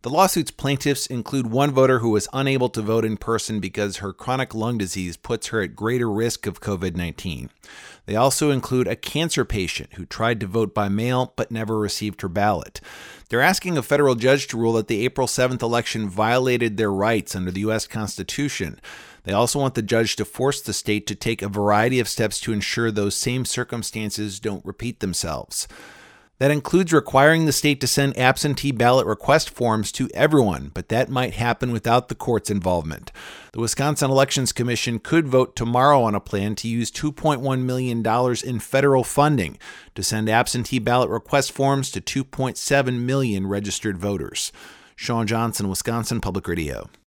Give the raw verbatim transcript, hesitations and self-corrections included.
The lawsuit's plaintiffs include one voter who was unable to vote in person because her chronic lung disease puts her at greater risk of covid nineteen. They also include a cancer patient who tried to vote by mail but never received her ballot. They're asking a federal judge to rule that the April seventh election violated their rights under the U S Constitution. They also want the judge to force the state to take a variety of steps to ensure those same circumstances don't repeat themselves. That includes requiring the state to send absentee ballot request forms to everyone, but that might happen without the court's involvement. The Wisconsin Elections Commission could vote tomorrow on a plan to use two point one million dollars in federal funding to send absentee ballot request forms to two point seven million registered voters. Sean Johnson, Wisconsin Public Radio.